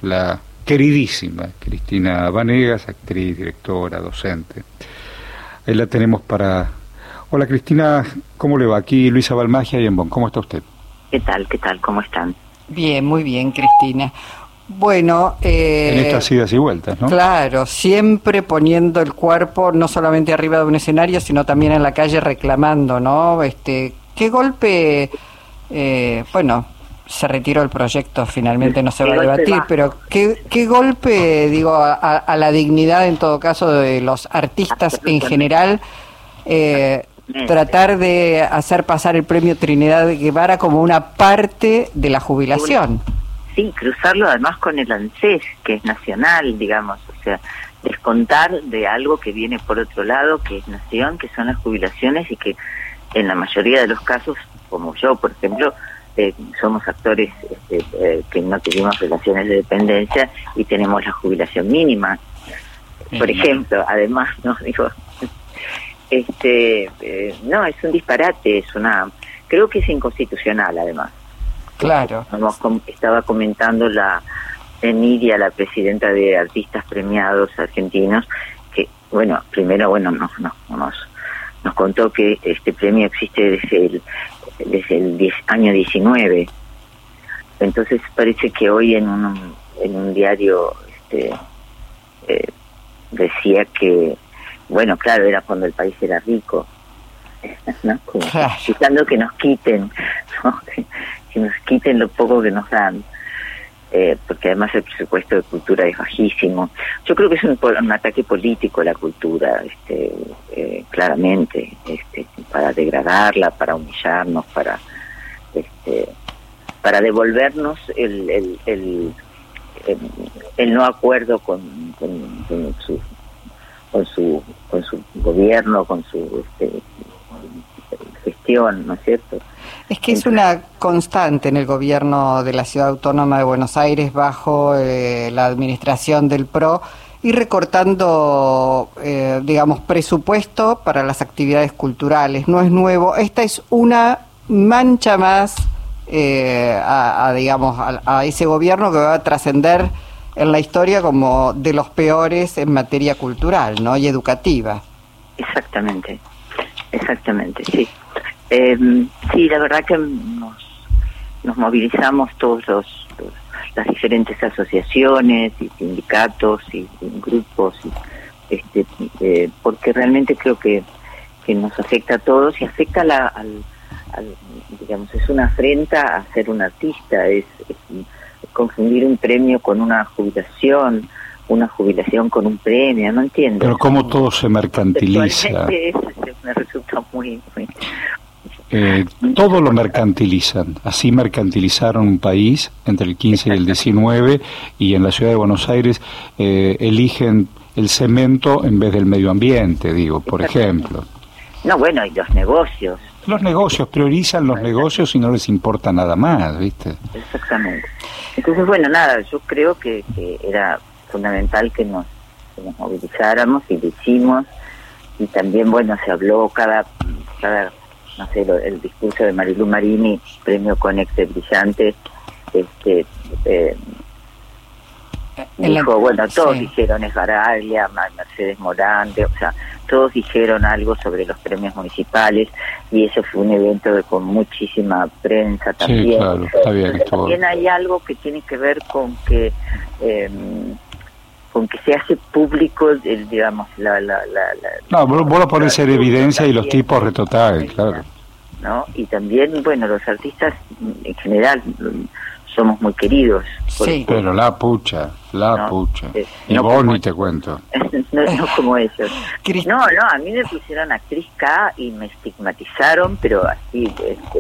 la queridísima Cristina Vanegas, actriz, directora, docente. Ahí la tenemos para... Hola Cristina, ¿cómo le va? Aquí Luisa Balmagia y en Bonn. ¿Cómo está usted? ¿Qué tal? ¿Cómo están? Bien, muy bien, Cristina. Bueno, en estas idas y vueltas, ¿no? Claro, siempre poniendo el cuerpo no solamente arriba de un escenario, sino también en la calle reclamando, ¿no? ¿Qué golpe? Bueno, se retiró el proyecto, finalmente no se va a debatir, pero ¿qué golpe, digo, a la dignidad en todo caso de los artistas en general? Tratar de hacer pasar el premio Trinidad de Guevara como una parte de la jubilación. Sí, cruzarlo además con el ANSES, que es nacional, digamos, o sea, descontar de algo que viene por otro lado, que es nación, que son las jubilaciones y que en la mayoría de los casos, como yo, por ejemplo, somos actores que no tenemos relaciones de dependencia y tenemos la jubilación mínima, por ejemplo, además, no digo, no, es un disparate, creo que es inconstitucional además. Claro. Estaba comentando Emilia, la presidenta de Artistas Premiados Argentinos, que, primero nos contó que este premio existe desde el año 19. Entonces parece que hoy en un diario decía que, claro, era cuando el país era rico, ¿no? Como quitando que nos quiten, ¿no? Que nos quiten lo poco que nos dan, porque además el presupuesto de cultura es bajísimo. Yo creo que es un ataque político a la cultura, claramente, para degradarla, para humillarnos, para devolvernos el no acuerdo con su gobierno, con su gestión, ¿no es cierto? Es que es una constante en el gobierno de la Ciudad Autónoma de Buenos Aires bajo la administración del PRO, ir recortando, presupuesto para las actividades culturales. No es nuevo. Esta es una mancha más a ese gobierno que va a trascender en la historia como de los peores en materia cultural, ¿no? Y educativa. Exactamente, sí. Sí, la verdad que nos movilizamos todos las diferentes asociaciones y sindicatos y grupos, porque realmente creo que nos afecta a todos y afecta digamos, es una afrenta a ser un artista, es confundir un premio con una jubilación con un premio, no entiendo. Pero cómo todo se mercantiliza. Me resulta muy todo lo mercantilizan. Así mercantilizaron un país entre el 15 y el 19, y en la ciudad de Buenos Aires eligen el cemento en vez del medio ambiente, por ejemplo. No, y los negocios. Los negocios priorizan los negocios y no les importa nada más, ¿viste? Exactamente. Entonces, yo creo que era fundamental que nos movilizáramos y lo hicimos, y también, se habló cada no sé, el discurso de Marilu Marini, premio Conex de Brillante, dijo, todos dijeron, Esbaraglia, Mercedes Morante, todos dijeron algo sobre los premios municipales, y eso fue un evento con muchísima prensa también. Sí, claro, está bien. También hay algo que tiene que ver con que se hace público, No, vos lo pones en evidencia y los tipos retotal, claro. ¿No? Y también, los artistas en general somos muy queridos. Sí. Pero la pucha. Y no vos ni te cuento. no como ellos. No, a mí me pusieron actriz K y me estigmatizaron, pero así,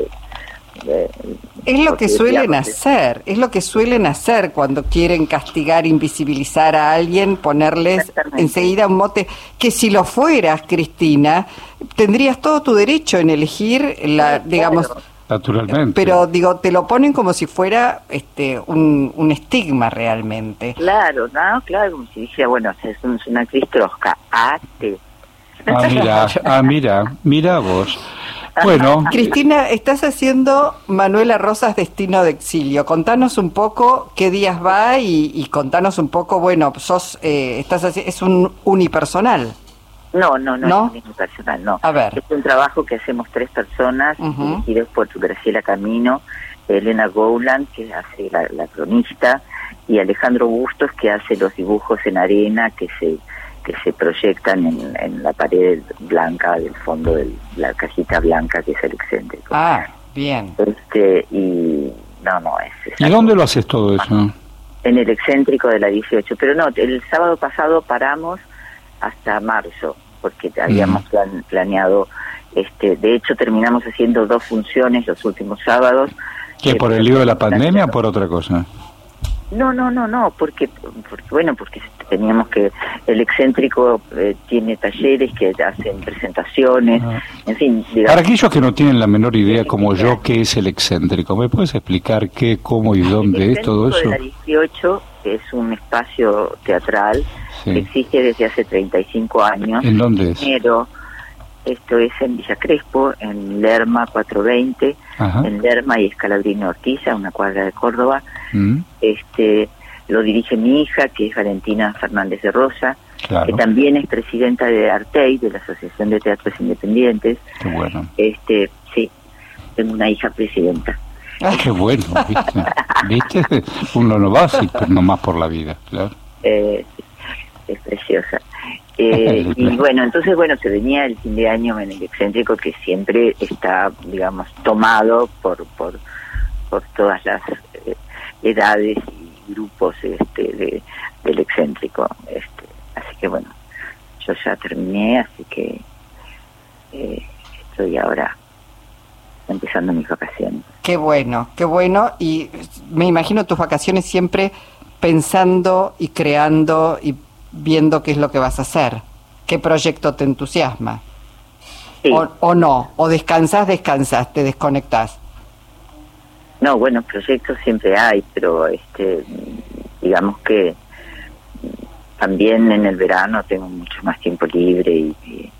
es lo que suelen hacer cuando quieren castigar, invisibilizar a alguien, ponerles enseguida un mote, que si lo fueras, Cristina, tendrías todo tu derecho en elegir digamos, naturalmente. Pero te lo ponen como si fuera un estigma realmente. Claro, como si dijera, es una actriz trosca, ate. Mira vos. Bueno. Cristina, estás haciendo Manuela Rosas Destino de Exilio. Contanos un poco qué días va y contanos un poco, bueno, es un unipersonal. No es unipersonal, no. A ver. Es un trabajo que hacemos 3 personas, dirigidos por Graciela Camino, Elena Gowland, que hace la cronista, y Alejandro Bustos, que hace los dibujos en arena que se proyectan en la pared blanca del fondo de la cajita blanca que es el excéntrico. Ah, bien. ¿Y dónde lo haces todo eso? En el excéntrico de la 18, pero no, el sábado pasado paramos hasta marzo, porque habíamos planeado, de hecho terminamos haciendo 2 funciones los últimos sábados. ¿Qué, por el lío de la pandemia o por otra cosa? No, porque teníamos que, el excéntrico tiene talleres que hacen presentaciones, en fin. Digamos, para aquellos que no tienen la menor idea como yo, ¿qué es el excéntrico? ¿Me puedes explicar qué, cómo y dónde es todo eso? El excéntrico de la 18 es un espacio teatral que existe desde hace 35 años. ¿En dónde es? Primero, esto es en Villa Crespo, en Lerma 420, en Lerma y Escalabrino Ortiz, a una cuadra de Córdoba. Lo dirige mi hija, que es Valentina Fernández de Rosa, que también es presidenta de Artei, de la Asociación de Teatros Independientes. Qué bueno. Sí, tengo una hija presidenta. Qué bueno, ¿viste? Uno no va así, pero nomás por la vida, claro. Es preciosa. Y bueno, entonces se venía el fin de año en el excéntrico, que siempre está, digamos, tomado por todas las edades y grupos del excéntrico. Así que bueno, yo ya terminé, así que estoy ahora empezando mis vacaciones. Qué bueno, y me imagino tus vacaciones siempre pensando y creando y viendo qué es lo que vas a hacer, qué proyecto te entusiasma. Sí. O no, o descansás, te desconectás. No, bueno, proyectos siempre hay, pero digamos que también en el verano tengo mucho más tiempo libre y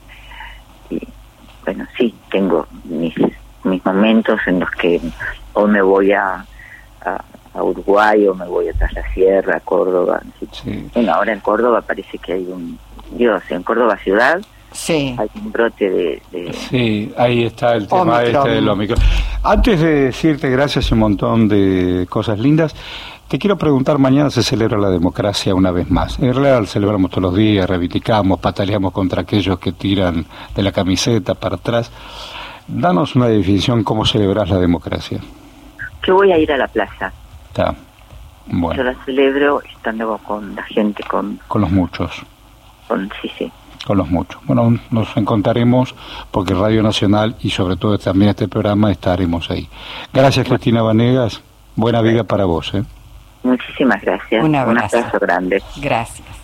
bueno, sí, tengo mis momentos en los que o me voy a Uruguay o me voy a Tras la Sierra, a Córdoba. Sí. Bueno, ahora en Córdoba parece que hay en Córdoba ciudad. Sí. Hay un brote de... Sí, ahí está el tema Omicron. Del Omicron. Antes de decirte gracias y un montón de cosas lindas, te quiero preguntar, mañana se celebra la democracia una vez más. En realidad la celebramos todos los días, reivindicamos, pataleamos contra aquellos que tiran de la camiseta para atrás. Danos una definición, ¿cómo celebrás la democracia? Yo voy a ir a la plaza. Está. Bueno. Yo la celebro estando con la gente, con los muchos. Sí. Con los muchos. Bueno, nos encontraremos porque Radio Nacional y sobre todo también este programa estaremos ahí. Gracias, Cristina Vanegas. Buena vida para vos. Muchísimas gracias. Un abrazo grande. Gracias.